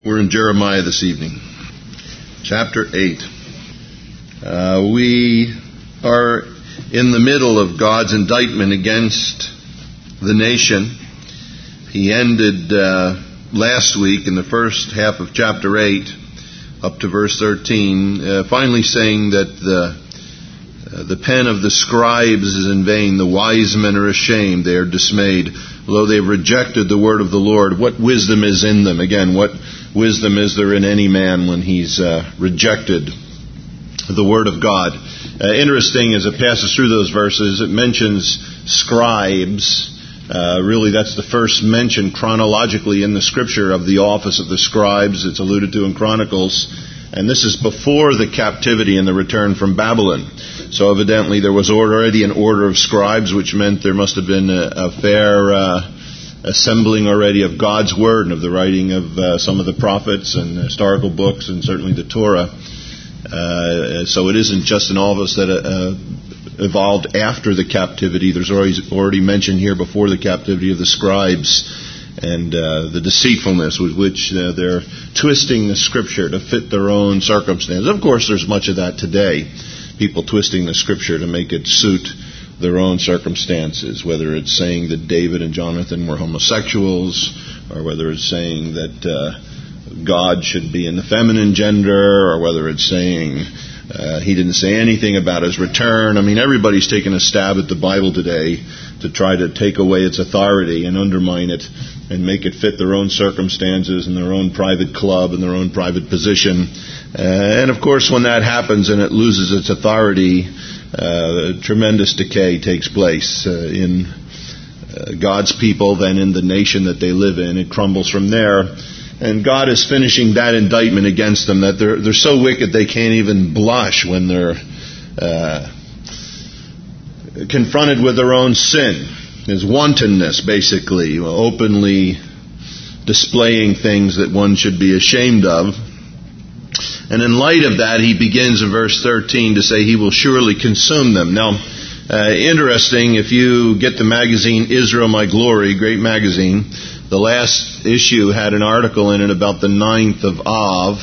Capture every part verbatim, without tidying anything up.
We're in Jeremiah this evening, chapter eight. Uh, we are in the middle of God's indictment against the nation. He ended uh, last week in the first half of chapter eight, up to verse thirteen, uh, finally saying that the uh, the pen of the scribes is in vain, the wise men are ashamed, they are dismayed. Although they've rejected the word of the Lord, what wisdom is in them? Again, what wisdom is there in any man when he's uh, rejected the word of God? Uh, interesting, as it passes through those verses, it mentions scribes. Uh, really, that's the first mention chronologically in the Scripture of the office of the scribes. It's alluded to in Chronicles. And this is before the captivity and the return from Babylon. So evidently there was already an order of scribes, which meant there must have been a, a fair uh, assembling already of God's Word and of the writing of uh, some of the prophets and historical books and certainly the Torah. Uh, so it isn't just an office that uh, evolved after the captivity. There's already, already mentioned here before the captivity of the scribes and uh, the deceitfulness with which uh, they're twisting the Scripture to fit their own circumstances. Of course, there's much of that today. People twisting the Scripture to make it suit their own circumstances, whether it's saying that David and Jonathan were homosexuals, or whether it's saying that uh, God should be in the feminine gender, or whether it's saying uh, he didn't say anything about his return. I mean, everybody's taking a stab at the Bible today to try to take away its authority and undermine it and make it fit their own circumstances and their own private club and their own private position. Uh, and of course, when that happens and it loses its authority, uh, tremendous decay takes place uh, in uh, God's people, then in the nation that they live in. It crumbles from there. And God is finishing that indictment against them, that they're they're so wicked they can't even blush when they're uh, confronted with their own sin. There's wantonness, basically, openly displaying things that one should be ashamed of. And in light of that, he begins in verse thirteen to say he will surely consume them. Now, uh, interesting, if you get the magazine Israel My Glory, great magazine, the last issue had an article in it about the ninth of Av,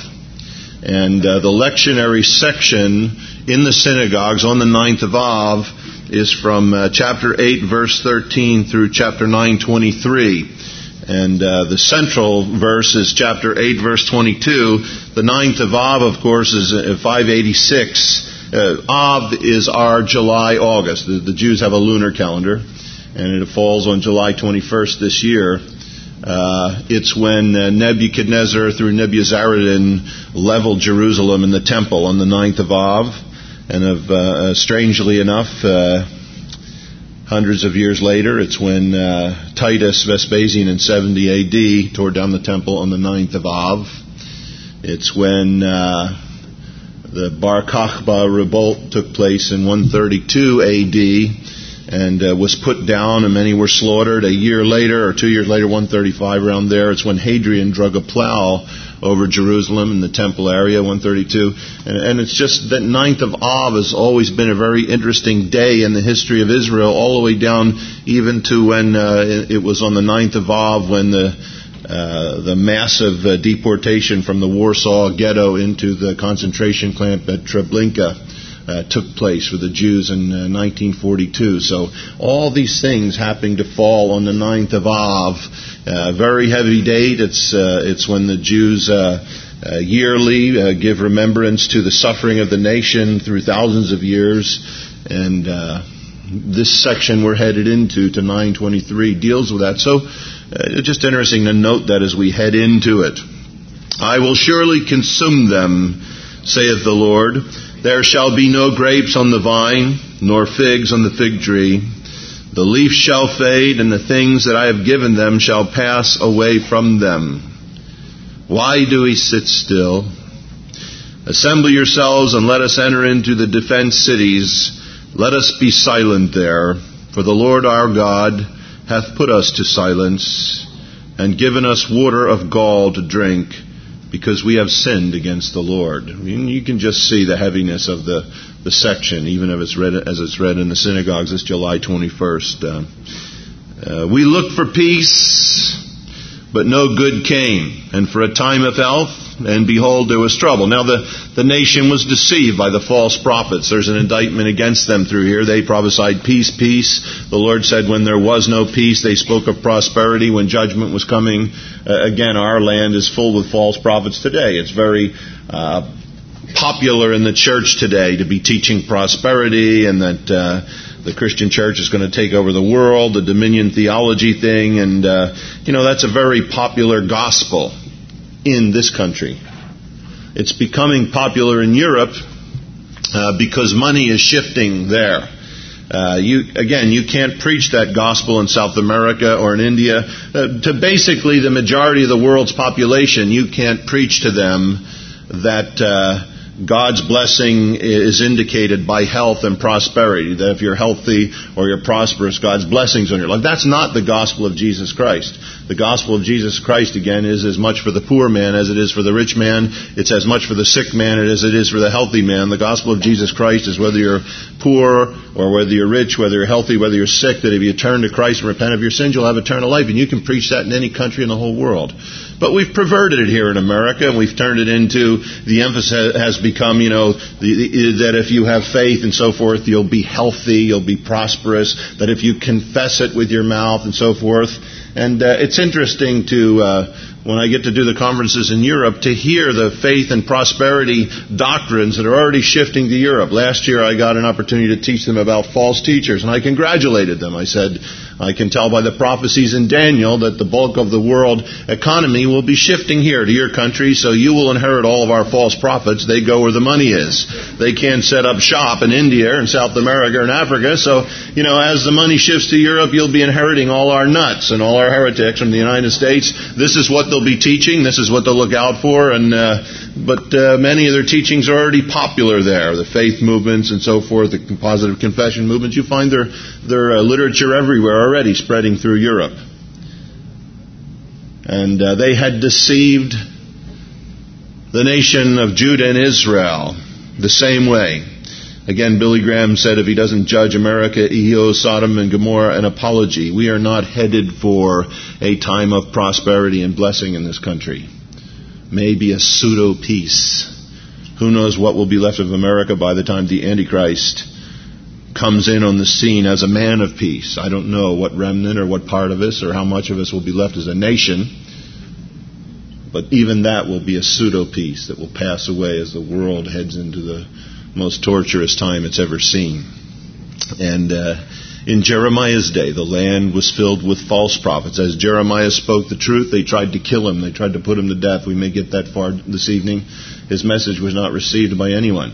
and uh, the lectionary section in the synagogues on the ninth of Av is from uh, chapter eight, verse thirteen through chapter nine, twenty-three. And uh, the central verse is chapter eight, verse twenty-two. The ninth of Av, of course, is five eighty-six. Uh, Av is our July, August. The, the Jews have a lunar calendar, and it falls on July twenty-first this year. Uh, it's when uh, Nebuchadnezzar, through Nebuzaradan, leveled Jerusalem and the temple on the ninth of Av. And of, uh, strangely enough, uh, hundreds of years later, it's when uh, Titus Vespasian in seventy A D tore down the temple on the ninth of Av. It's when uh, the Bar Kokhba revolt took place in one thirty-two A D and uh, was put down, and many were slaughtered. A year later, or two years later, one thirty-five, around there, it's when Hadrian drug a plow over Jerusalem in the temple area, one thirty-two. And, and it's just that ninth of Av has always been a very interesting day in the history of Israel, all the way down even to when uh, it was on the ninth of Av when the uh, the massive uh, deportation from the Warsaw Ghetto into the concentration camp at Treblinka Uh, took place for the Jews in uh, nineteen forty-two. So all these things happening to fall on the ninth of Av, uh, very heavy date. It's uh, it's when the Jews uh, uh, yearly uh, give remembrance to the suffering of the nation through thousands of years. And uh, this section we're headed into, to nine twenty-three, deals with that. So uh, it's just interesting to note that as we head into it. I will surely consume them, saith the Lord. There shall be no grapes on the vine, nor figs on the fig tree. The leaf shall fade, and the things that I have given them shall pass away from them. Why do we sit still? Assemble yourselves, and let us enter into the defenced cities. Let us be silent there, for the Lord our God hath put us to silence, and given us water of gall to drink, because we have sinned against the Lord. I mean, you can just see the heaviness of the, the section, even if it's read as it's read in the synagogues this July twenty-first. Uh, uh, we look for peace. but no good came. And for a time of health, and behold, there was trouble. Now the, the nation was deceived by the false prophets. There's an indictment against them through here. They prophesied peace, peace. The Lord said when there was no peace, they spoke of prosperity when judgment was coming. Uh, again, our land is full with false prophets today. It's very uh, popular in the church today to be teaching prosperity and that uh, the Christian church is going to take over the world, the dominion theology thing, and uh, you know that's a very popular gospel in this country. It's becoming popular in Europe uh, because money is shifting there. Uh, you again, you can't preach that gospel in South America or in India. Uh, to basically the majority of the world's population, you can't preach to them that uh, God's blessing is indicated by health and prosperity. That if you're healthy or you're prosperous, God's blessings on your life. That's not the gospel of Jesus Christ. The gospel of Jesus Christ, again, is as much for the poor man as it is for the rich man. It's as much for the sick man as it is for the healthy man. The gospel of Jesus Christ is whether you're poor or whether you're rich, whether you're healthy, whether you're sick, that if you turn to Christ and repent of your sins, you'll have eternal life. And you can preach that in any country in the whole world. But we've perverted it here in America, and we've turned it into, the emphasis has become, you know, the, the, that if you have faith and so forth, you'll be healthy, you'll be prosperous, that if you confess it with your mouth and so forth. And uh, it's interesting to, uh, when I get to do the conferences in Europe, to hear the faith and prosperity doctrines that are already shifting to Europe. Last year I got an opportunity to teach them about false teachers, and I congratulated them. I said, I can tell by the prophecies in Daniel that the bulk of the world economy will be shifting here to your country, so you will inherit all of our false prophets. They go where the money is. They can't set up shop in India and South America and Africa, so, you know, as the money shifts to Europe, you'll be inheriting all our nuts and all our heretics from the United States. This is what they'll be teaching. This is what they'll look out for, and uh, but uh, many of their teachings are already popular there. The faith movements and so forth, the positive confession movements, you find their, their uh, literature everywhere already spreading through Europe. And uh, they had deceived the nation of Judah and Israel the same way. Again, Billy Graham said if he doesn't judge America, he owes Sodom and Gomorrah an apology. We are not headed for a time of prosperity and blessing in this country. Maybe a pseudo-peace. Who knows what will be left of America by the time the Antichrist comes in on the scene as a man of peace. I don't know what remnant or what part of us or how much of us will be left as a nation. But even that will be a pseudo-peace that will pass away as the world heads into the most torturous time it's ever seen. And uh, in Jeremiah's day, the land was filled with false prophets. As Jeremiah spoke the truth, they tried to kill him. They tried to put him to death. We may get that far this evening. His message was not received by anyone.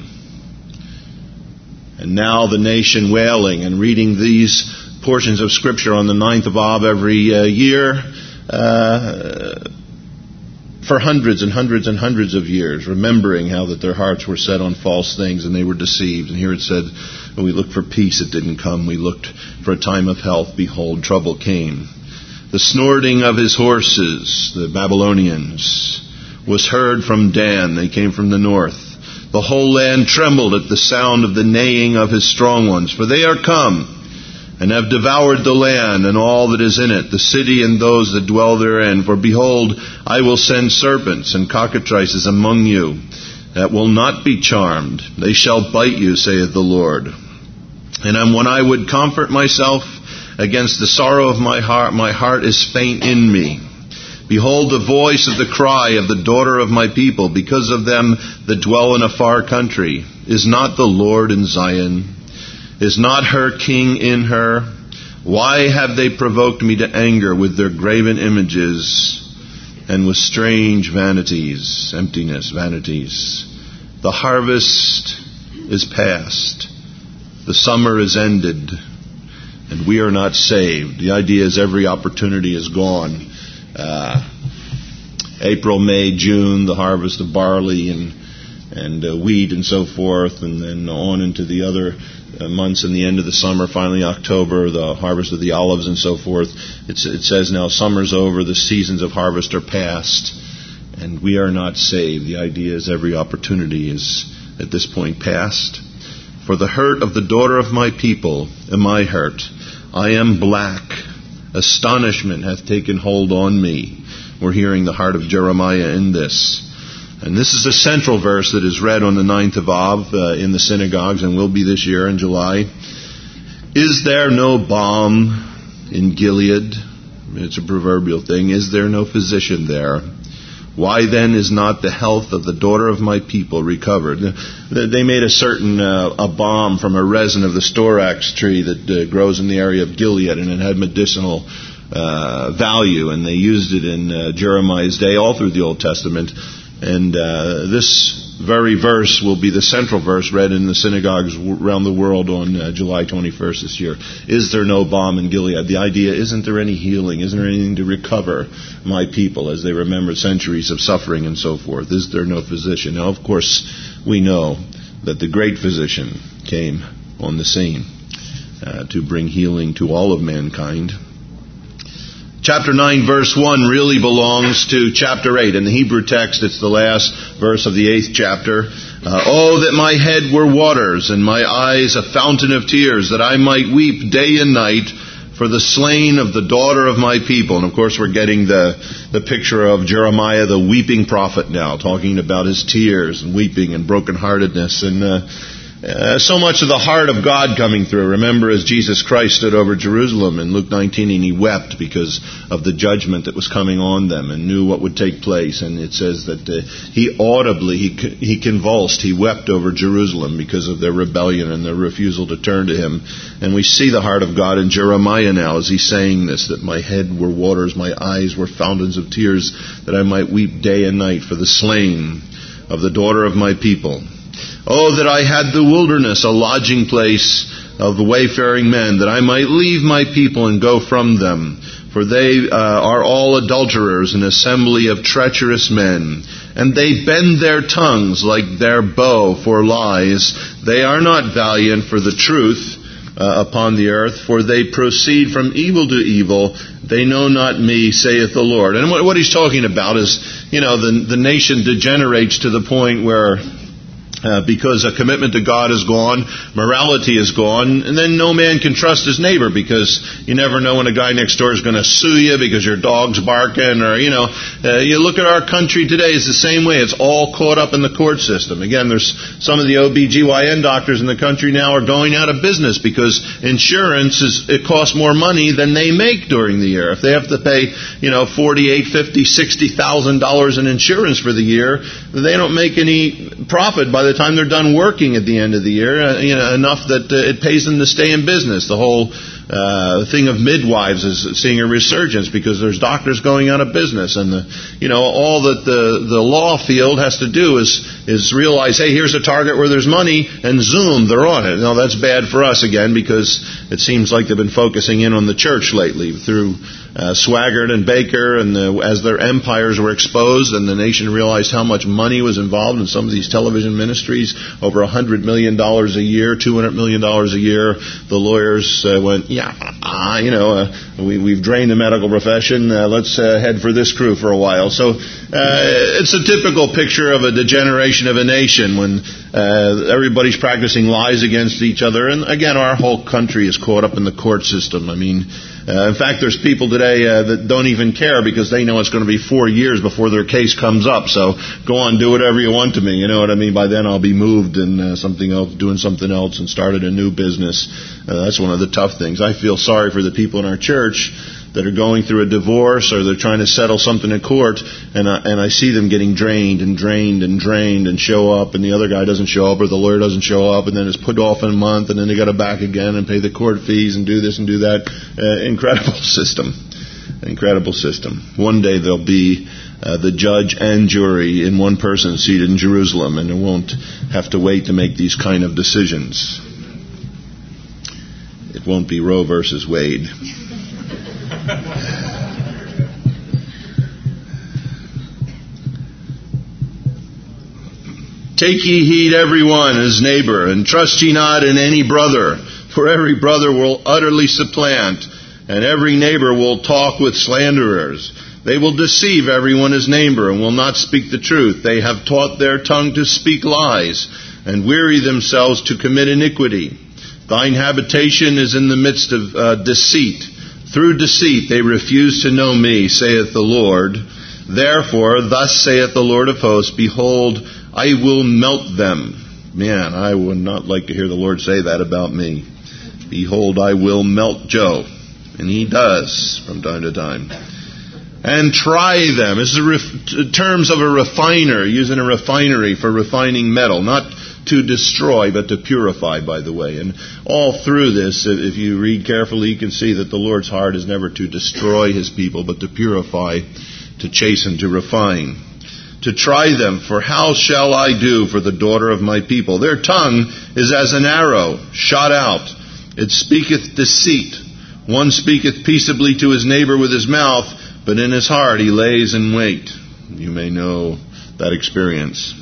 And now the nation wailing and reading these portions of Scripture on the ninth of Av every uh, year, uh, for hundreds and hundreds and hundreds of years, remembering how that their hearts were set on false things and they were deceived. And here it said, when we looked for peace, it didn't come. We looked for a time of health. Behold, trouble came. The snorting of his horses, the Babylonians, was heard from Dan. They came from the north. The whole land trembled at the sound of the neighing of his strong ones, for they are come and have devoured the land and all that is in it, the city and those that dwell therein. For behold, I will send serpents and cockatrices among you that will not be charmed. They shall bite you, saith the Lord. And when I would comfort myself against the sorrow of my heart, my heart is faint in me. Behold the voice of the cry of the daughter of my people, because of them that dwell in a far country. Is not the Lord in Zion? Is not her king in her? Why have they provoked me to anger with their graven images and with strange vanities, emptiness, vanities? The harvest is past. The summer is ended. And we are not saved. The idea is every opportunity is gone. Uh, April, May, June, the harvest of barley and and uh, wheat and so forth, and then on into the other uh, months and the end of the summer, finally October, the harvest of the olives and so forth. It's, it says now summer's over, the seasons of harvest are past, and we are not saved. The idea is every opportunity is at this point past. For the hurt of the daughter of my people am I hurt. I am black. Astonishment hath taken hold on me. we're hearing the heart of Jeremiah in this. And this is a central verse that is read on the ninth of Av uh, in the synagogues and will be this year in July. Is there no balm in Gilead? It's a proverbial thing. Is there no physician there? Why then is not the health of the daughter of my people recovered? They made a certain uh, a balm from a resin of the storax tree that uh, grows in the area of Gilead, and it had medicinal uh, value, and they used it in uh, Jeremiah's day all through the Old Testament. And uh, this very verse will be the central verse read in the synagogues around the world on uh, July twenty-first this year. Is there no balm in Gilead? The idea, isn't there any healing? Isn't there anything to recover my people as they remember centuries of suffering and so forth? Is there no physician? Now, of course, we know that the great physician came on the scene uh, to bring healing to all of mankind. Chapter nine, verse one really belongs to chapter eight. In the Hebrew text, it's the last verse of the eighth chapter. Uh, oh, that my head were waters and my eyes a fountain of tears, that I might weep day and night for the slain of the daughter of my people. And of course, we're getting the, the picture of Jeremiah, the weeping prophet now, talking about his tears and weeping and brokenheartedness. And uh, Uh, so much of the heart of God coming through. Remember, as Jesus Christ stood over Jerusalem in Luke nineteen, and he wept because of the judgment that was coming on them and knew what would take place. And it says that uh, he audibly, he he convulsed, he wept over Jerusalem because of their rebellion and their refusal to turn to him. And we see the heart of God in Jeremiah now as he's saying this, that my head were waters, my eyes were fountains of tears, that I might weep day and night for the slain of the daughter of my people. Oh, that I had the wilderness, a lodging place of the wayfaring men, that I might leave my people and go from them. For they uh, are all adulterers, an assembly of treacherous men. And they bend their tongues like their bow for lies. They are not valiant for the truth uh, upon the earth, for they proceed from evil to evil. They know not me, saith the Lord. And what, what he's talking about is, you know, the, the nation degenerates to the point where Uh, because a commitment to God is gone, morality is gone, and then no man can trust his neighbor because you never know when a guy next door is going to sue you because your dog's barking, or, you know, uh, you look at our country today, it's the same way. It's all caught up in the court system. Again, there's some of the O B G Y N doctors in the country now are going out of business because insurance is, it costs more money than they make during the year. If they have to pay, you know, forty-eight, fifty, sixty thousand dollars in insurance for the year, they don't make any profit by the time they're done working at the end of the year, uh, you know, enough that uh, it pays them to stay in business. The whole uh, thing of midwives is seeing a resurgence because there's doctors going out of business, and the, you know, all that the the law field has to do is is realize, hey, here's a target where there's money, and zoom, they're on it. Now that's bad for us again because it seems like they've been focusing in on the church lately through Uh, Swaggart and Baker, and the, as their empires were exposed and the nation realized how much money was involved in some of these television ministries, over one hundred million dollars a year, two hundred million dollars a year, the lawyers uh, went, yeah, uh, you know, uh, we, we've drained the medical profession, uh, let's uh, head for this crew for a while. So uh, it's a typical picture of a degeneration of a nation when uh, everybody's practicing lies against each other. And again, our whole country is caught up in the court system. I mean, Uh, in fact, there's people today uh, that don't even care because they know it's going to be four years before their case comes up. So go on, do whatever you want to me. You know what I mean? By then I'll be moved and uh, something else, doing something else, and started a new business. Uh, that's one of the tough things. I feel sorry for the people in our church that are going through a divorce or they're trying to settle something in court, and I, and I see them getting drained and drained and drained and show up, and the other guy doesn't show up or the lawyer doesn't show up, and then it's put off in a month, and then they got to back again and pay the court fees and do this and do that. Uh, incredible system. Incredible system. One day there'll be uh, the judge and jury in one person seated in Jerusalem, and they won't have to wait to make these kind of decisions. It won't be Roe versus Wade. Take ye heed every one his neighbor, and trust ye not in any brother, for every brother will utterly supplant, and every neighbor will talk with slanderers. They will deceive everyone his neighbor, and will not speak the truth. They have taught their tongue to speak lies, and weary themselves to commit iniquity. Thine habitation is in the midst of uh, deceit. Through deceit they refuse to know me, saith the Lord. Therefore, thus saith the Lord of hosts, behold, I will melt them. Man, I would not like to hear the Lord say that about me. Behold, I will melt Joe. And he does from time to time. And try them. This is ref- terms of a refiner, using a refinery for refining metal. Not to destroy, but to purify, by the way. And all through this, if you read carefully, you can see that the Lord's heart is never to destroy His people, but to purify, to chasten, to refine. To try them, for how shall I do for the daughter of my people? Their tongue is as an arrow, shot out. It speaketh deceit. One speaketh peaceably to his neighbor with his mouth, but in his heart he lays in wait. You may know that experience.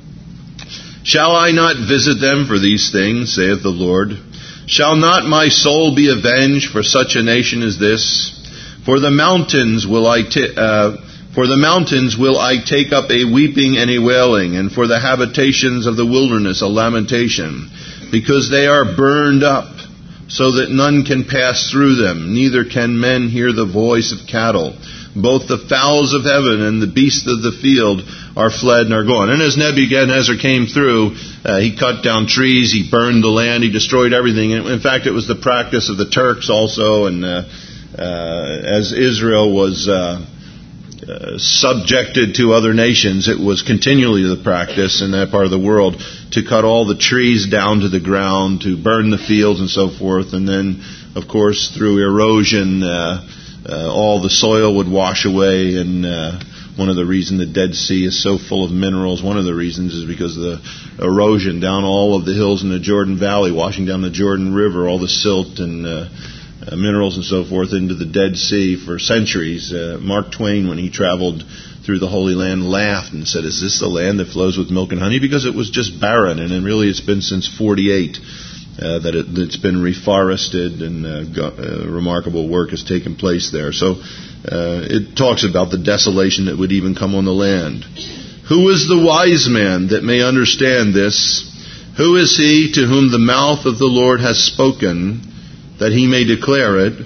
Shall I not visit them for these things, saith the Lord? Shall not my soul be avenged for such a nation as this? For the mountains will I t- uh, for the mountains will I take up a weeping and a wailing, and for the habitations of the wilderness a lamentation, because they are burned up, so that none can pass through them, neither can men hear the voice of cattle. Both the fowls of heaven and the beasts of the field are fled and are gone. And as Nebuchadnezzar came through, uh, he cut down trees, he burned the land, he destroyed everything. And in fact, it was the practice of the Turks also, and uh, uh, as Israel was uh, uh, subjected to other nations, it was continually the practice in that part of the world to cut all the trees down to the ground, to burn the fields and so forth. And then, of course, through erosion, uh, Uh, all the soil would wash away, and uh, one of the reasons the Dead Sea is so full of minerals, one of the reasons is because of the erosion down all of the hills in the Jordan Valley, washing down the Jordan River, all the silt and uh, uh, minerals and so forth into the Dead Sea for centuries. Uh, Mark Twain, when he traveled through the Holy Land, laughed and said, "Is this the land that flows with milk and honey?" Because it was just barren, and really it's been since forty-eight. Uh, that it, it's been reforested, and uh, go, uh, remarkable work has taken place there. So uh, it talks about the desolation that would even come on the land. Who is the wise man that may understand this? Who is he to whom the mouth of the Lord has spoken, that he may declare it?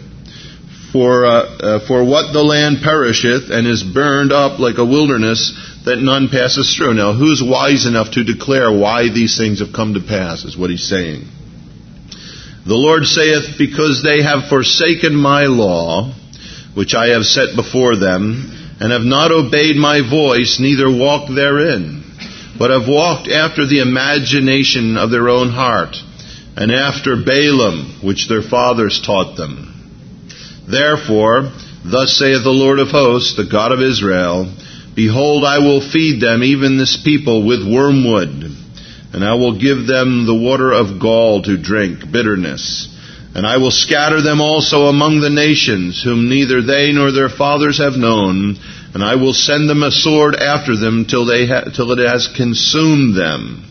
For uh, uh, for what the land perisheth and is burned up like a wilderness, that none passes through. Now, who's wise enough to declare why these things have come to pass, is what he's saying. The Lord saith, because they have forsaken my law, which I have set before them, and have not obeyed my voice, neither walked therein, but have walked after the imagination of their own heart, and after Balaam, which their fathers taught them. Therefore, thus saith the Lord of hosts, the God of Israel, behold, I will feed them, even this people, with wormwood, and I will give them the water of gall to drink, bitterness. And I will scatter them also among the nations, whom neither they nor their fathers have known. And I will send them a sword after them till they ha- till it has consumed them.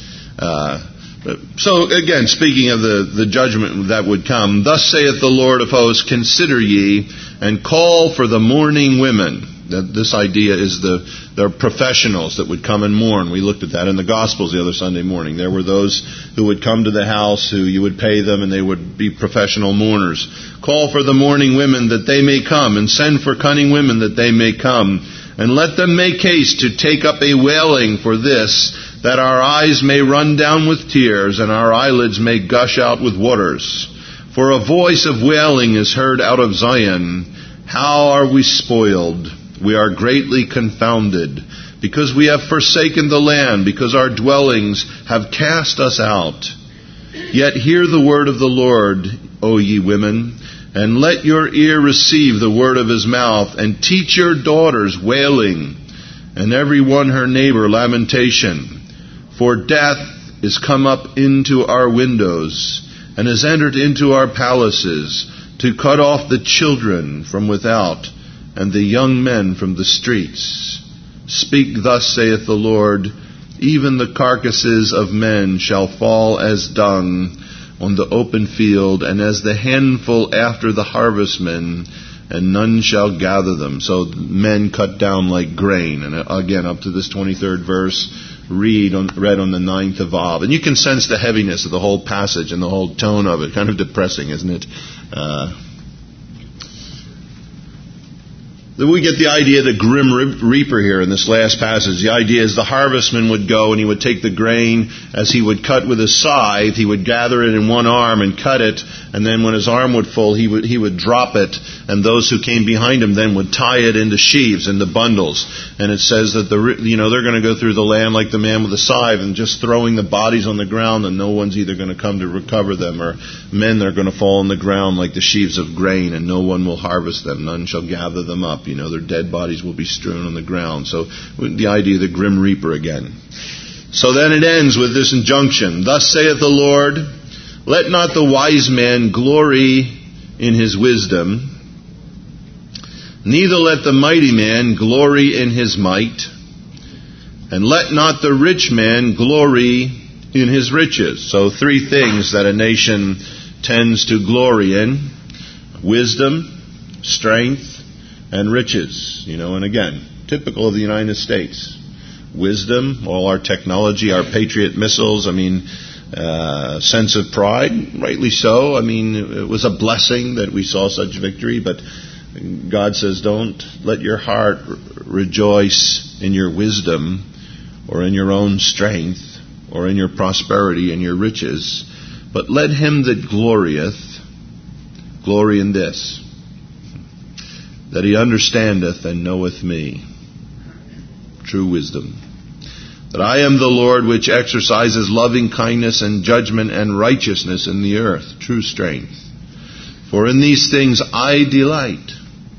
Uh, so again, speaking of the, the judgment that would come, thus saith the Lord of hosts, consider ye, and call for the mourning women. That this idea is the there are professionals that would come and mourn. We looked at that in the Gospels the other Sunday morning. There were those who would come to the house, who you would pay them, and they would be professional mourners. Call for the mourning women that they may come, and send for cunning women that they may come, and let them make haste to take up a wailing for this, that our eyes may run down with tears, and our eyelids may gush out with waters. For a voice of wailing is heard out of Zion. How are we spoiled? We are greatly confounded, because we have forsaken the land, because our dwellings have cast us out. Yet hear the word of the Lord, O ye women, and let your ear receive the word of his mouth, and teach your daughters wailing, and every one her neighbor lamentation. For death is come up into our windows, and has entered into our palaces, to cut off the children from without, and the young men from the streets. Speak thus, saith the Lord, even the carcasses of men shall fall as dung on the open field, and as the handful after the harvestmen, and none shall gather them. So men cut down like grain. And again, up to this twenty-third verse, read on, read on the ninth of Av. And you can sense the heaviness of the whole passage and the whole tone of it. Kind of depressing, isn't it? Uh, We get the idea of the grim reaper here in this last passage. The idea is the harvestman would go and he would take the grain as he would cut with his scythe. He would gather it in one arm and cut it, and then when his arm would full, he would he would drop it, and those who came behind him then would tie it into sheaves, into bundles. And it says that the you know they're going to go through the land like the man with the scythe and just throwing the bodies on the ground, and no one's either going to come to recover them, or men are going to fall on the ground like the sheaves of grain, and no one will harvest them. None shall gather them up. You know, their dead bodies will be strewn on the ground. So the idea of the grim reaper again. So then it ends with this injunction. Thus saith the Lord, let not the wise man glory in his wisdom, neither let the mighty man glory in his might, and let not the rich man glory in his riches. So three things that a nation tends to glory in: wisdom, strength, and riches. You know, and again, typical of the United States. Wisdom, all our technology, our Patriot missiles, I mean, uh, sense of pride, rightly so. I mean, it was a blessing that we saw such victory, but God says, don't let your heart rejoice in your wisdom or in your own strength or in your prosperity and your riches, but let him that glorieth glory in this, that he understandeth and knoweth me. True wisdom. That I am the Lord which exercises loving kindness and judgment and righteousness in the earth. True strength. For in these things I delight,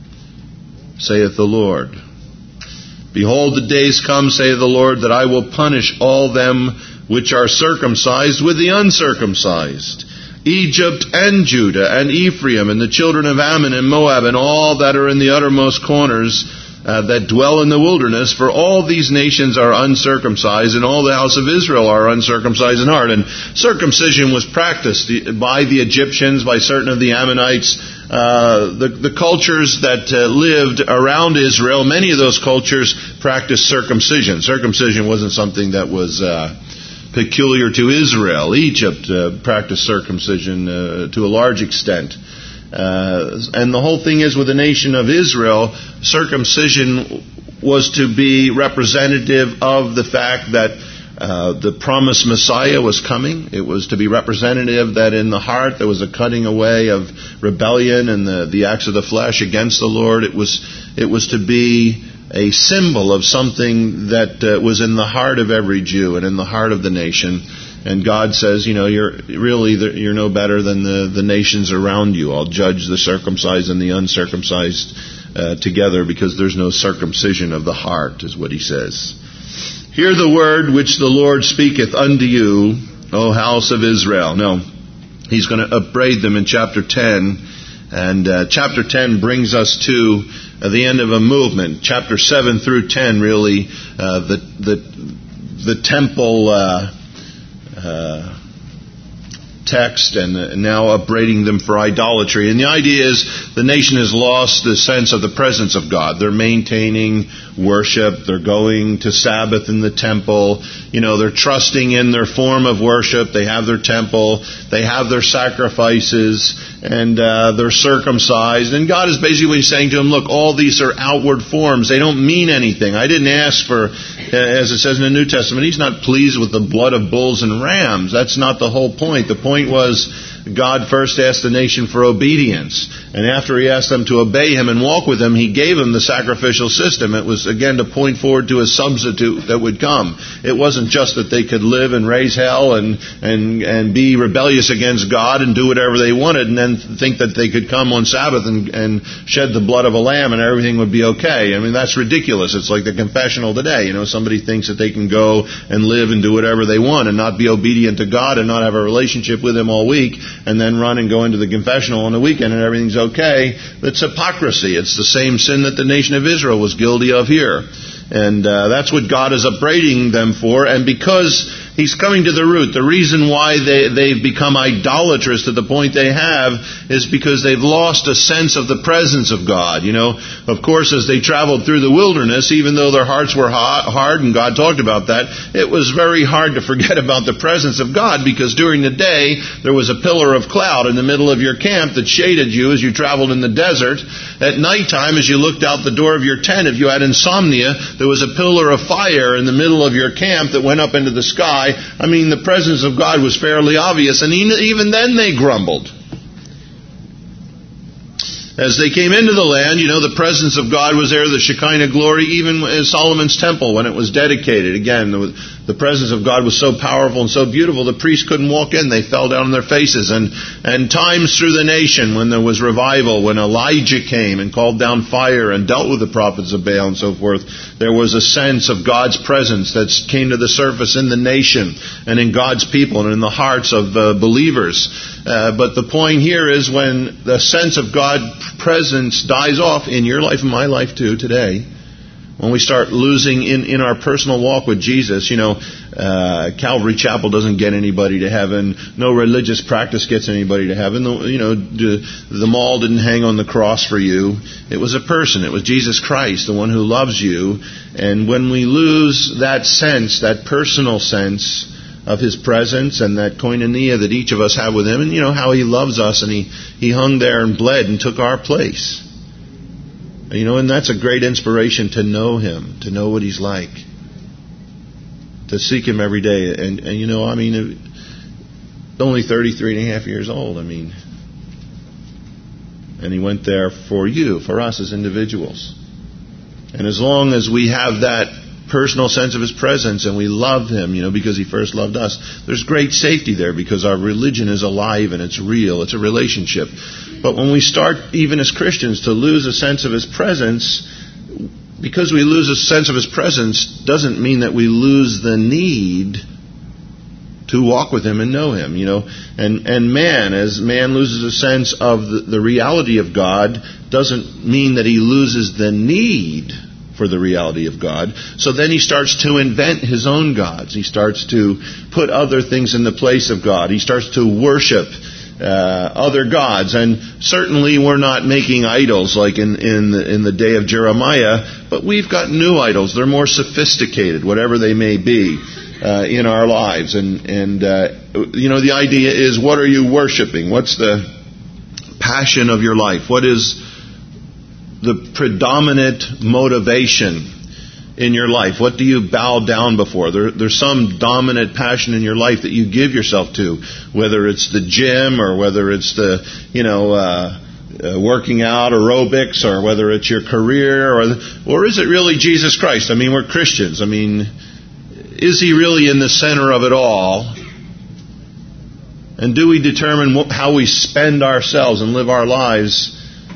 saith the Lord. Behold, the days come, saith the Lord, that I will punish all them which are circumcised with the uncircumcised, Egypt and Judah and Ephraim and the children of Ammon and Moab and all that are in the uttermost corners uh, that dwell in the wilderness. For all these nations are uncircumcised, and all the house of Israel are uncircumcised in heart. And circumcision was practiced by the Egyptians, by certain of the Ammonites. Uh, the, the cultures that uh, lived around Israel, many of those cultures practiced circumcision. Circumcision wasn't something that was Uh, peculiar to Israel. Egypt uh, practiced circumcision uh, to a large extent. Uh, and the whole thing is, with the nation of Israel, circumcision was to be representative of the fact that uh, the promised Messiah was coming. It was to be representative that in the heart there was a cutting away of rebellion and the, the acts of the flesh against the Lord. It was, it was to be a symbol of something that uh, was in the heart of every Jew and in the heart of the nation. And God says, you know, you're really the, you're no better than the, the nations around you. I'll judge the circumcised and the uncircumcised uh, together, because there's no circumcision of the heart, is what he says. Hear the word which the Lord speaketh unto you, O house of Israel. Now, he's going to upbraid them in chapter ten. And uh, chapter ten brings us to uh, the end of a movement. Chapter seven through ten, really, uh, the the the temple uh, uh, text, and uh, now upbraiding them for idolatry. And the idea is the nation has lost the sense of the presence of God. They're maintaining worship. They're going to Sabbath in the temple. You know, they're trusting in their form of worship. They have their temple. They have their sacrifices. And uh, they're circumcised. And God is basically saying to them, look, all these are outward forms. They don't mean anything. I didn't ask for, as it says in the New Testament, he's not pleased with the blood of bulls and rams. That's not the whole point. The point was, God first asked the nation for obedience. And after he asked them to obey him and walk with him, he gave them the sacrificial system. It was, again, to point forward to a substitute that would come. It wasn't just that they could live and raise hell and, and, and be rebellious against God and do whatever they wanted and then think that they could come on Sabbath and, and shed the blood of a lamb and everything would be okay. I mean, that's ridiculous. It's like the confessional today. You know, somebody thinks that they can go and live and do whatever they want and not be obedient to God and not have a relationship with him all week, and then run and go into the confessional on the weekend and everything's okay. That's hypocrisy. It's the same sin that the nation of Israel was guilty of here. And uh, that's what God is upbraiding them for. And because he's coming to the root. The reason why they, they've become idolatrous to the point they have is because they've lost a sense of the presence of God. You know, of course, as they traveled through the wilderness, even though their hearts were hard, and God talked about that, it was very hard to forget about the presence of God, because during the day, there was a pillar of cloud in the middle of your camp that shaded you as you traveled in the desert. At nighttime, as you looked out the door of your tent, if you had insomnia, there was a pillar of fire in the middle of your camp that went up into the sky. I mean, the presence of God was fairly obvious, and even then they grumbled. As they came into the land, you know, the presence of God was there, the Shekinah glory, even in Solomon's temple when it was dedicated. Again, the, the presence of God was so powerful and so beautiful, the priests couldn't walk in. They fell down on their faces. And, and times through the nation when there was revival, when Elijah came and called down fire and dealt with the prophets of Baal and so forth, there was a sense of God's presence that came to the surface in the nation and in God's people and in the hearts of uh, believers. Uh, but the point here is, when the sense of God's presence dies off in your life and my life too today, when we start losing in, in our personal walk with Jesus, you know, uh, Calvary Chapel doesn't get anybody to heaven. No religious practice gets anybody to heaven. The, you know, the, the mall didn't hang on the cross for you. It was a person. It was Jesus Christ, the one who loves you. And when we lose that sense, that personal sense of His presence and that koinonia that each of us have with Him, and you know how He loves us, and He, he hung there and bled and took our place. You know, and that's a great inspiration to know Him, to know what He's like, to seek Him every day. And, and you know, I mean, only thirty-three and a half years old, I mean, and He went there for you, for us as individuals. And as long as we have that personal sense of His presence and we love Him, you know, because He first loved us, there's great safety there, because our religion is alive and it's real. It's a relationship. But when we start, even as Christians, to lose a sense of His presence, because we lose a sense of His presence doesn't mean that we lose the need to walk with Him and know Him, you know. And and man, as man loses a sense of the, the reality of God, doesn't mean that he loses the need for the reality of God. So then he starts to invent his own gods. He starts to put other things in the place of God. He starts to worship uh, other gods. And certainly we're not making idols like in, in, the, in the day of Jeremiah, but we've got new idols. They're more sophisticated, whatever they may be, uh, in our lives. And, and uh, you know, the idea is, what are you worshiping? What's the passion of your life? What is the predominant motivation in your life? What do you bow down before? There, there's some dominant passion in your life that you give yourself to, whether it's the gym or whether it's the, you know, uh, uh, working out, aerobics, or whether it's your career, or or is it really Jesus Christ? I mean, we're Christians. I mean, is He really in the center of it all? And do we determine how we spend ourselves and live our lives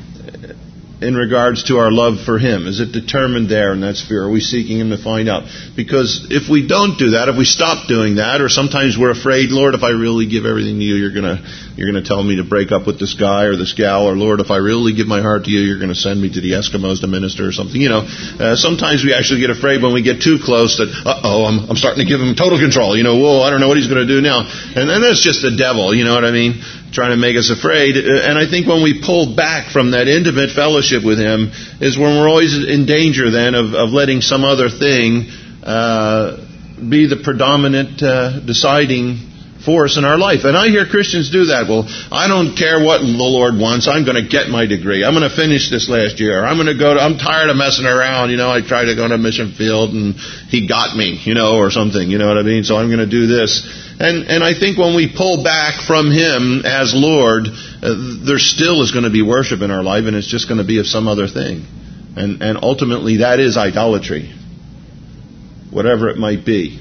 in regards to our love for Him? Is it determined there in that sphere? Are we seeking Him to find out? Because if we don't do that, if we stop doing that, or sometimes we're afraid, Lord, if I really give everything to You, you're gonna you're gonna tell me to break up with this guy or this gal, or Lord, if I really give my heart to You, you're gonna send me to the Eskimos to minister or something. You know, uh, sometimes we actually get afraid when we get too close that, uh-oh, I'm, I'm starting to give Him total control. You know, whoa, I don't know what He's gonna do now. And then that's just the devil, you know what I mean? Trying to make us afraid. And I think when we pull back from that intimate fellowship with Him is when we're always in danger then of, of letting some other thing uh, be the predominant uh, deciding force in our life. And I hear Christians do that. Well, I don't care what the Lord wants. I'm going to get my degree. I'm going to finish this last year. I'm going to go to, I'm tired of messing around. You know, I tried to go to a mission field and He got me, you know, or something. You know what I mean? So I'm going to do this. And and I think when we pull back from Him as Lord, uh, there still is going to be worship in our life, and it's just going to be of some other thing. And and ultimately that is idolatry, whatever it might be.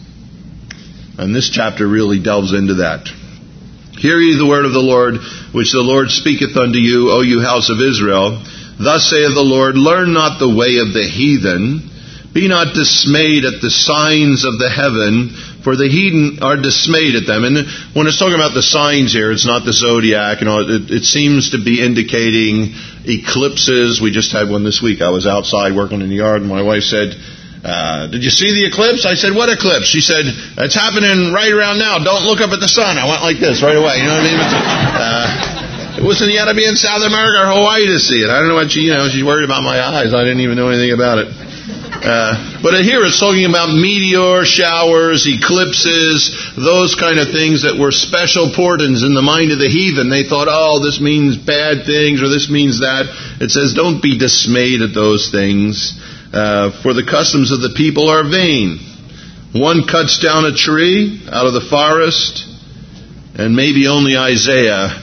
And this chapter really delves into that. Hear ye the word of the Lord, which the Lord speaketh unto you, O you house of Israel. Thus saith the Lord, learn not the way of the heathen. Be not dismayed at the signs of the heaven, for the heathen are dismayed at them. And when it's talking about the signs here, it's not the zodiac. You know, it, it seems to be indicating eclipses. We just had one this week. I was outside working in the yard, and my wife said, Uh, did you see the eclipse? I said, what eclipse? She said, it's happening right around now. Don't look up at the sun. I went like this right away. You know what I mean? Uh, it wasn't, you had to be in South America or Hawaii to see it. I don't know what she, you know, she's worried about my eyes. I didn't even know anything about it. Uh, but here it's talking about meteor showers, eclipses, those kind of things that were special portents in the mind of the heathen. They thought, oh, this means bad things or this means that. It says, don't be dismayed at those things. Uh, for the customs of the people are vain. One cuts down a tree out of the forest, and maybe only Isaiah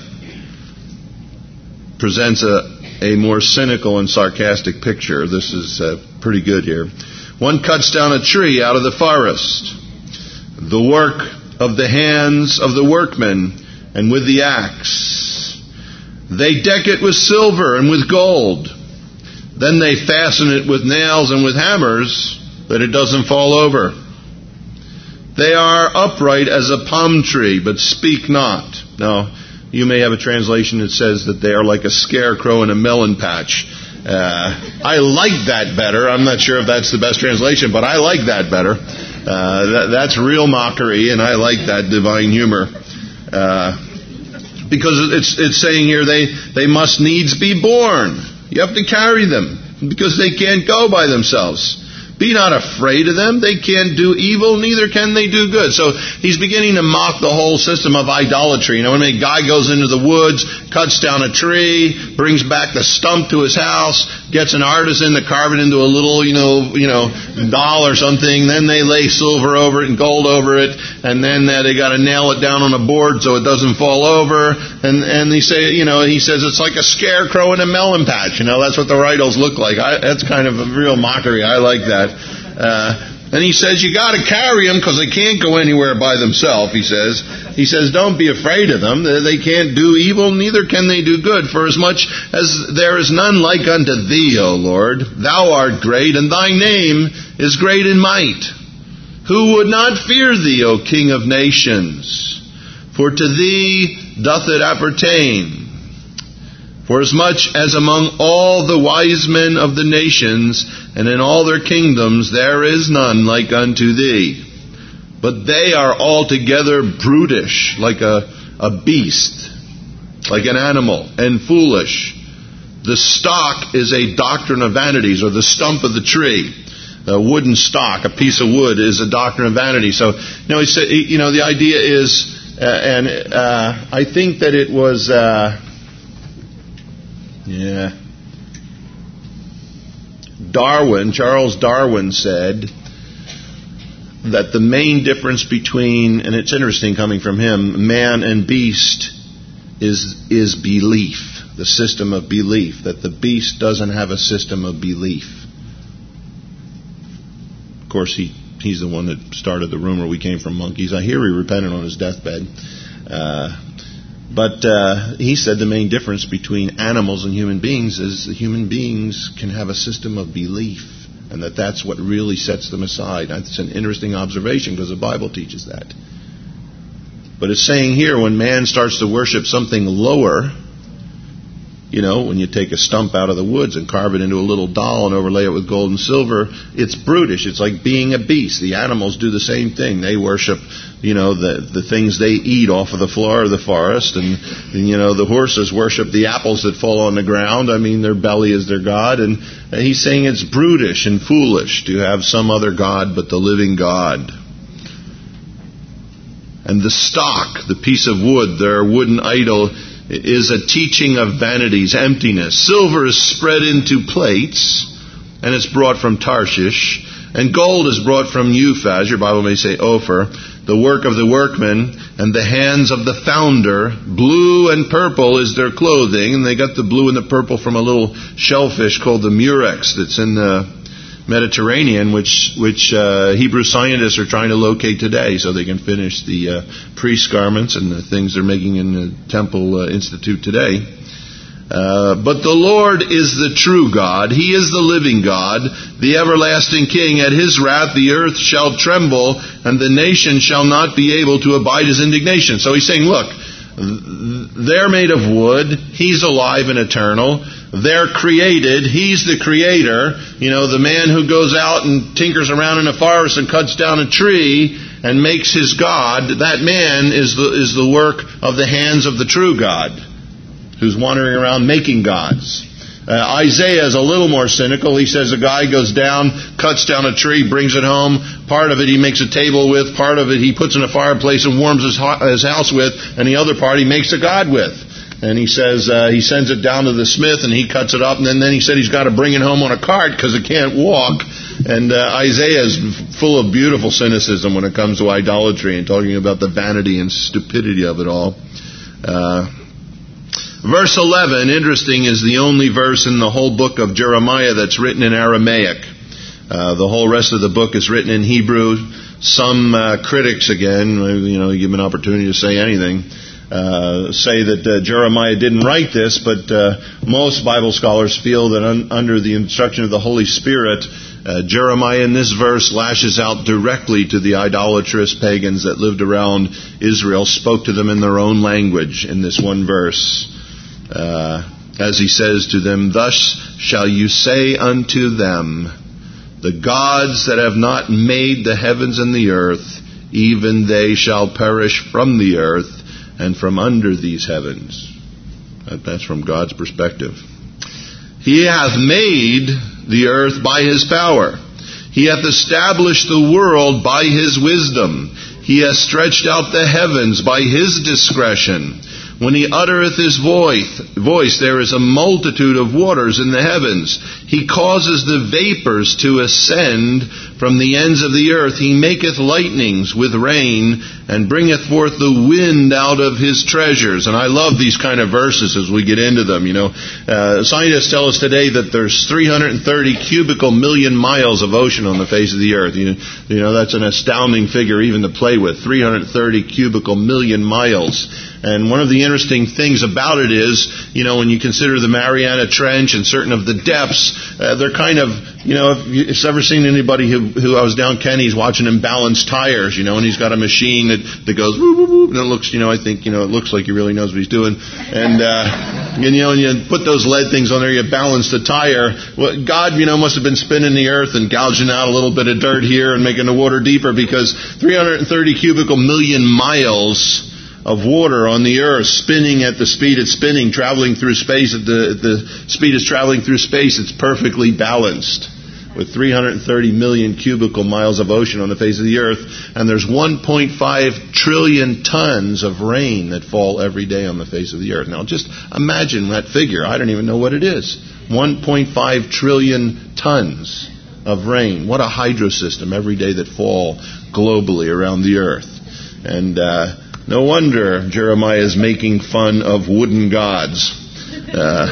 presents a, a more cynical and sarcastic picture. This is uh, pretty good here. One cuts down a tree out of the forest, the work of the hands of the workmen, and with the axe. They deck it with silver and with gold. Then they fasten it with nails and with hammers, that it doesn't fall over. They are upright as a palm tree, but speak not. Now, you may have a translation that says that they are like a scarecrow in a melon patch. Uh, I like that better. I'm not sure if that's the best translation, but I like that better. Uh, that, that's real mockery, and I like that divine humor. Uh, because it's it's saying here they, they must needs be born. You have to carry them because they can't go by themselves. Be not afraid of them. They can't do evil, neither can they do good. So he's beginning to mock the whole system of idolatry. You know, when a guy goes into the woods, cuts down a tree, brings back the stump to his house, gets an artisan to carve it into a little, you know, you know, doll or something. Then they lay silver over it and gold over it, and then uh, they got to nail it down on a board so it doesn't fall over. And and they say, you know, he says it's like a scarecrow in a melon patch. You know, that's what the idols look like. I, that's kind of a real mockery. I like that. Uh, and he says you got to carry them because they can't go anywhere by themselves. He says, he says, don't be afraid of them. They can't do evil, neither can they do good. For as much as there is none like unto thee, O Lord, thou art great, and thy name is great in might. Who would not fear thee, O King of nations? For to thee doth it appertain. For as much as among all the wise men of the nations, and in all their kingdoms, there is none like unto thee. But they are altogether brutish, like a, a beast, like an animal, and foolish. The stock is a doctrine of vanities, or the stump of the tree. A wooden stock, a piece of wood, is a doctrine of vanity. So, you know, he said, you know, the idea is, uh, and uh, I think that it was... Uh, Yeah. Darwin, Charles Darwin said that the main difference between, and it's interesting coming from him, man and beast is is belief, the system of belief, that the beast doesn't have a system of belief. Of course, he he's the one that started the rumor we came from monkeys. I hear he repented on his deathbed. Uh But uh, he said the main difference between animals and human beings is the human beings can have a system of belief, and that that's what really sets them aside. That's an interesting observation because the Bible teaches that. But it's saying here when man starts to worship something lower, you know, when you take a stump out of the woods and carve it into a little doll and overlay it with gold and silver, it's brutish. It's like being a beast. The animals do the same thing. They worship, you know, the, the things they eat off of the floor of the forest. And, and, you know, the horses worship the apples that fall on the ground. I mean, their belly is their God. And, and he's saying it's brutish and foolish to have some other God but the living God. And the stock, the piece of wood, their wooden idol, is a teaching of vanities, emptiness. Silver is spread into plates, and it's brought from Tarshish. And gold is brought from Uphaz, your Bible may say Ophir, the work of the workman, and the hands of the founder. Blue and purple is their clothing, and they got the blue and the purple from a little shellfish called the murex that's in the Mediterranean, which which uh, Hebrew scientists are trying to locate today so they can finish the uh, priest garments and the things they're making in the Temple uh, Institute today. Uh, but the Lord is the true God. He is the living God, the everlasting King. At His wrath the earth shall tremble, and the nation shall not be able to abide His indignation. So He's saying, look, they're made of wood. He's alive and eternal. They're created. He's the creator. You know, the man who goes out and tinkers around in a forest and cuts down a tree and makes his God, that man is the, is the work of the hands of the true God, who's wandering around making gods. Uh, Isaiah is a little more cynical. He says a guy goes down, cuts down a tree, brings it home. Part of it he makes a table with. Part of it he puts in a fireplace and warms his, ho- his house with. And the other part he makes a god with. And he says uh, he sends it down to the smith and he cuts it up. And then, then he said he's got to bring it home on a cart because it can't walk. And uh, Isaiah is full of beautiful cynicism when it comes to idolatry and talking about the vanity and stupidity of it all. Uh, Verse eleven, interesting, is the only verse in the whole book of Jeremiah that's written in Aramaic. Uh, the whole rest of the book is written in Hebrew. Some uh, critics, again, you know, give them an opportunity to say anything, uh, say that uh, Jeremiah didn't write this, but uh, most Bible scholars feel that un- under the instruction of the Holy Spirit, uh, Jeremiah in this verse lashes out directly to the idolatrous pagans that lived around Israel, spoke to them in their own language in this one verse. Uh, as he says to them, "Thus shall you say unto them, the gods that have not made the heavens and the earth, even they shall perish from the earth and from under these heavens." That's from God's perspective. "He hath made the earth by his power. He hath established the world by his wisdom. He hath stretched out the heavens by his discretion. When he uttereth his voice, voice, there is a multitude of waters in the heavens. He causes the vapors to ascend from the ends of the earth. He maketh lightnings with rain, and bringeth forth the wind out of his treasures." And I love these kind of verses as we get into them. You know, uh, scientists tell us today that there's three hundred thirty cubical million miles of ocean on the face of the earth. You, you know, that's an astounding figure even to play with. three hundred thirty cubical million miles. And one of the interesting things about it is, you know, when you consider the Mariana Trench and certain of the depths, uh, they're kind of, you know, if you've ever seen anybody who, who I was down Kenny's watching him balance tires, you know, and he's got a machine that, that goes whoop, whoop, whoop, and it looks, you know, I think, you know, it looks like he really knows what he's doing. And, uh, and, you know, and you put those lead things on there, you balance the tire. Well, God, you know, must have been spinning the earth and gouging out a little bit of dirt here and making the water deeper, because three hundred thirty cubical million miles of water on the earth, spinning at the speed it's spinning, traveling through space at the, at the speed it's traveling through space, it's perfectly balanced with three hundred thirty million cubical miles of ocean on the face of the earth. And there's one point five trillion tons of rain that fall every day on the face of the earth. Now just imagine that figure. I don't even know what it is. one point five trillion tons of rain. What a hydro system every day that fall globally around the earth. And, uh, no wonder Jeremiah is making fun of wooden gods. Uh,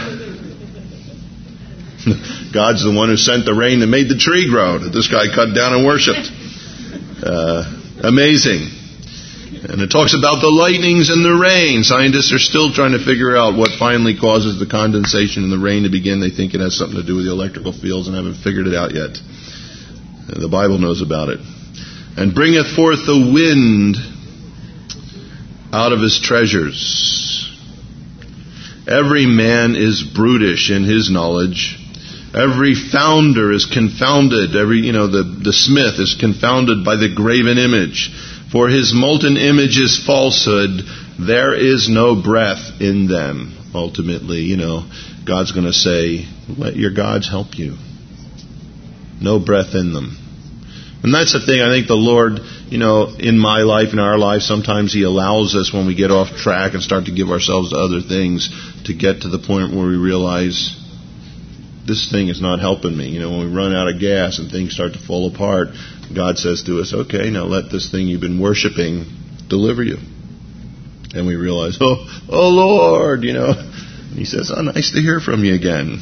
God's the one who sent the rain that made the tree grow that this guy cut down and worshipped. Uh, amazing. And it talks about the lightnings and the rain. Scientists are still trying to figure out what finally causes the condensation and the rain to begin. They think it has something to do with the electrical fields and haven't figured it out yet. The Bible knows about it. "And bringeth forth the wind out of his treasures." Every man is brutish in his knowledge. Every founder is confounded. Every, you know, the, the smith is confounded by the graven image. For his molten image is falsehood. There is no breath in them. Ultimately, you know, God's going to say, let your gods help you. No breath in them. And that's the thing, I think the Lord, you know, in my life, in our life, sometimes He allows us when we get off track and start to give ourselves to other things to get to the point where we realize this thing is not helping me. You know, when we run out of gas and things start to fall apart, God says to us, okay, now let this thing you've been worshiping deliver you. And we realize, oh, oh Lord, you know. And He says, oh, nice to hear from you again.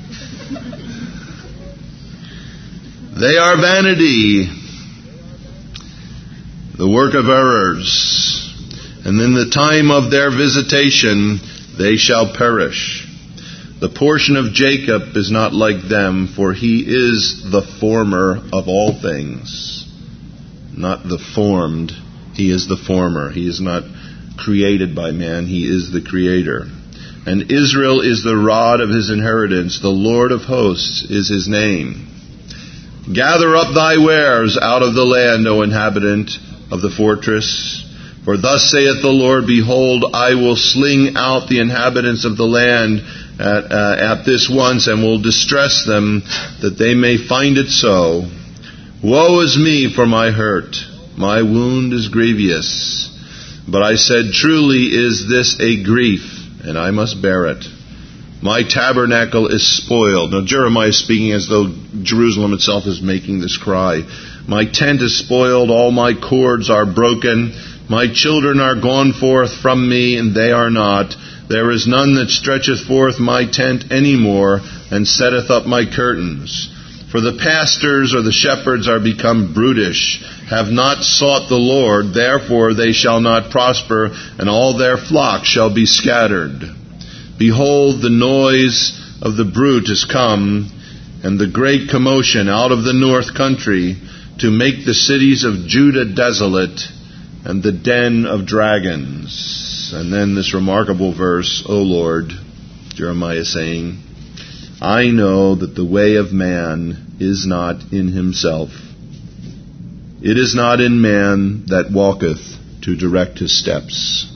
They are vanity, the work of errors, and in the time of their visitation they shall perish. The portion of Jacob is not like them, for he is the former of all things. Not the formed, he is the former. He is not created by man, he is the creator. And Israel is the rod of his inheritance. The Lord of hosts is his name. Gather up thy wares out of the land, O inhabitant of the fortress. For thus saith the Lord, behold, I will sling out the inhabitants of the land at, uh, at this once, and will distress them, that they may find it so. Woe is me for my hurt. My wound is grievous. But I said, truly is this a grief, and I must bear it. My tabernacle is spoiled. Now Jeremiah is speaking as though Jerusalem itself is making this cry. My tent is spoiled, all my cords are broken. My children are gone forth from me, and they are not. There is none that stretcheth forth my tent any more, and setteth up my curtains. For the pastors or the shepherds are become brutish, have not sought the Lord, therefore they shall not prosper, and all their flock shall be scattered. Behold, the noise of the brute is come, and the great commotion out of the north country, to make the cities of Judah desolate, and the den of dragons. And then this remarkable verse, O Lord, Jeremiah saying, I know that the way of man is not in himself. It is not in man that walketh to direct his steps.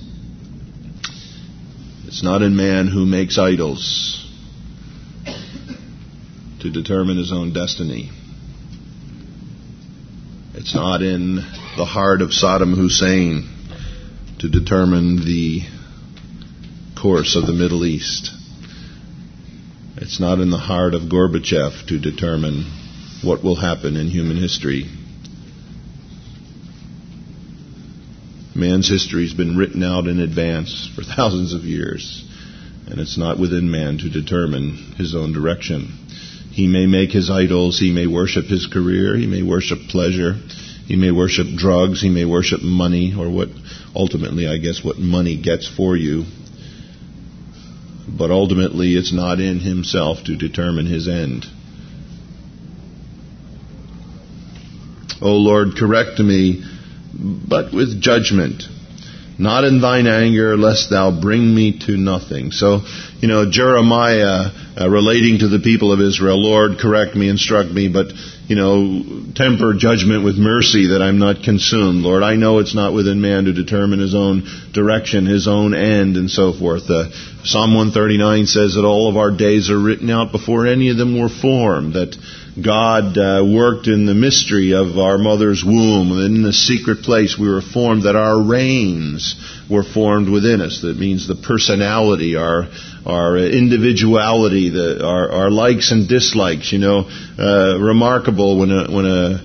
It's not in man who makes idols to determine his own destiny. It's not in the heart of Saddam Hussein to determine the course of the Middle East. It's not in the heart of Gorbachev to determine what will happen in human history. Man's history has been written out in advance for thousands of years, and it's not within man to determine his own direction. He may make his idols, he may worship his career, he may worship pleasure, he may worship drugs, he may worship money, or what ultimately, I guess, what money gets for you. But ultimately, it's not in himself to determine his end. O Lord, correct me, but with judgment, not in thine anger, lest thou bring me to nothing. So, you know, Jeremiah uh, relating to the people of Israel, Lord, correct me, instruct me, but, you know, temper judgment with mercy that I'm not consumed. Lord, I know it's not within man to determine his own direction, his own end, and so forth. Uh, Psalm one thirty-nine says that all of our days are written out before any of them were formed, that God uh, worked in the mystery of our mother's womb. In the secret place we were formed, that our reigns were formed within us. That means the personality, our our individuality, the, our, our likes and dislikes. You know, uh, remarkable when a when a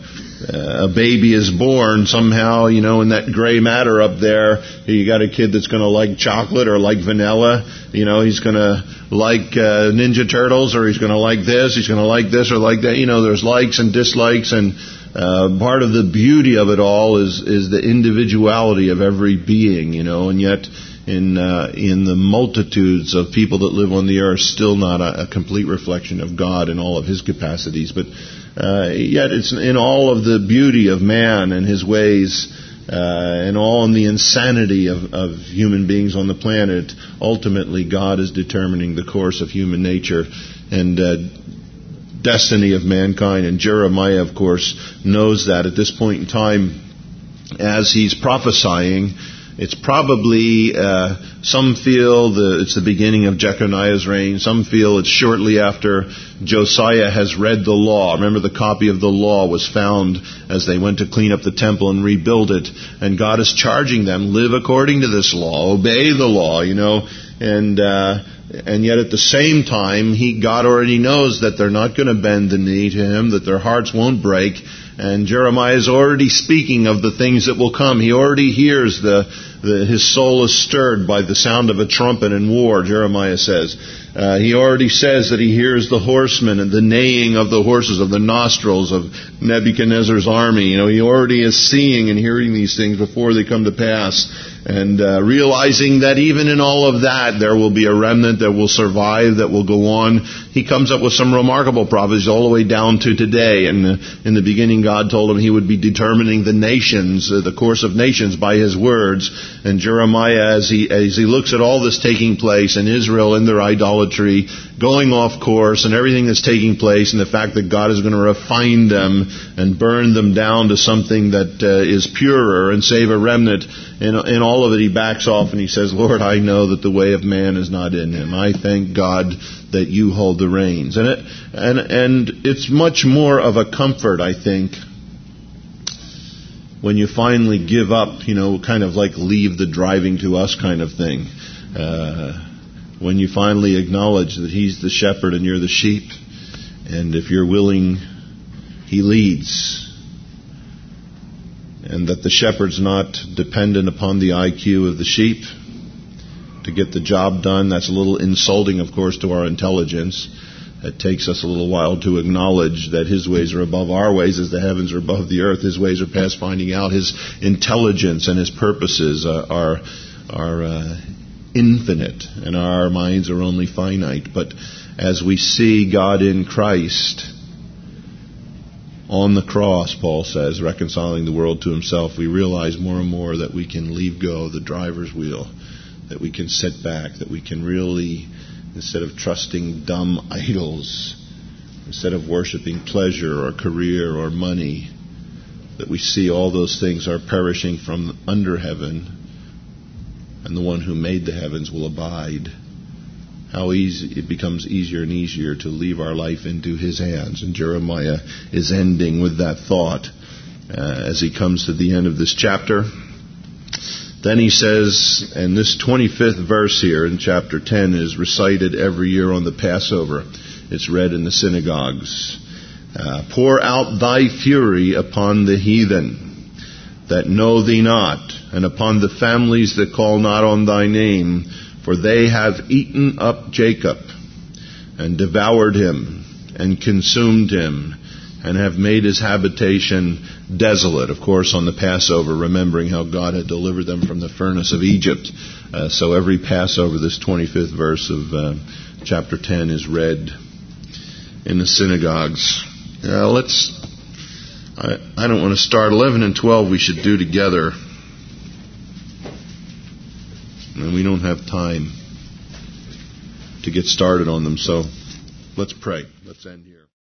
a baby is born, somehow, you know, in that gray matter up there, you got a kid that's going to like chocolate or like vanilla. You know, he's going to like uh, Ninja Turtles, or he's going to like this, he's going to like this or like that. You know, there's likes and dislikes, and uh, part of the beauty of it all is is the individuality of every being, you know, and yet in uh, in the multitudes of people that live on the earth, still not a, a complete reflection of God in all of his capacities. But uh, yet it's in all of the beauty of man and his ways, uh, and all in the insanity of, of human beings on the planet. Ultimately, God is determining the course of human nature and uh, destiny of mankind. And Jeremiah, of course, knows that at this point in time, as he's prophesying. It's probably, uh, some feel the, it's the beginning of Jeconiah's reign. Some feel it's shortly after Josiah has read the law. Remember, the copy of the law was found as they went to clean up the temple and rebuild it. And God is charging them, live according to this law, obey the law, you know. And, uh, and yet at the same time, he, God already knows that they're not going to bend the knee to him, that their hearts won't break. And Jeremiah is already speaking of the things that will come. He already hears the, the his soul is stirred by the sound of a trumpet in war, Jeremiah says. Uh, he already says that he hears the horsemen and the neighing of the horses, of the nostrils of Nebuchadnezzar's army. You know, he already is seeing and hearing these things before they come to pass. And uh, realizing that even in all of that, there will be a remnant that will survive, that will go on. he comes up with some remarkable prophecies all the way down to today. And uh, in the beginning, God told him he would be determining the nations, uh, the course of nations by his words. And Jeremiah, as he as he looks at all this taking place in Israel and their idolatry, going off course, and everything that's taking place, and the fact that God is going to refine them and burn them down to something that uh, is purer and save a remnant. In, in all of it, he backs off and he says, Lord, I know that the way of man is not in him. I thank God that you hold the reins. And it, and and it's much more of a comfort, I think, when you finally give up, you know, kind of like leave the driving to us kind of thing. Uh, when you finally acknowledge that he's the shepherd and you're the sheep, and if you're willing, he leads. And that the shepherd's not dependent upon the I Q of the sheep to get the job done. That's a little insulting, of course, to our intelligence. It takes us a little while to acknowledge that his ways are above our ways as the heavens are above the earth. His ways are past finding out. His intelligence and his purposes are are, are uh, infinite, and our minds are only finite. But as we see God in Christ on the cross, Paul says, reconciling the world to himself, we realize more and more that we can leave go the driver's wheel, that we can sit back, that we can really, instead of trusting dumb idols, instead of worshiping pleasure or career or money, that we see all those things are perishing from under heaven, and the one who made the heavens will abide. How easy it becomes easier and easier to leave our life into his hands. And Jeremiah is ending with that thought uh, as he comes to the end of this chapter. Then he says, and this twenty-fifth verse here in chapter ten is recited every year on the Passover. It's read in the synagogues. Uh, Pour out thy fury upon the heathen that know thee not, and upon the families that call not on thy name. For they have eaten up Jacob, and devoured him, and consumed him, and have made his habitation desolate. Of course, on the Passover, remembering how God had delivered them from the furnace of Egypt. Uh, so every Passover, this twenty-fifth verse of uh, chapter ten is read in the synagogues. Uh, let's, I, I don't want to start. eleven and twelve we should do together. And we don't have time to get started on them, so let's pray. Let's end here.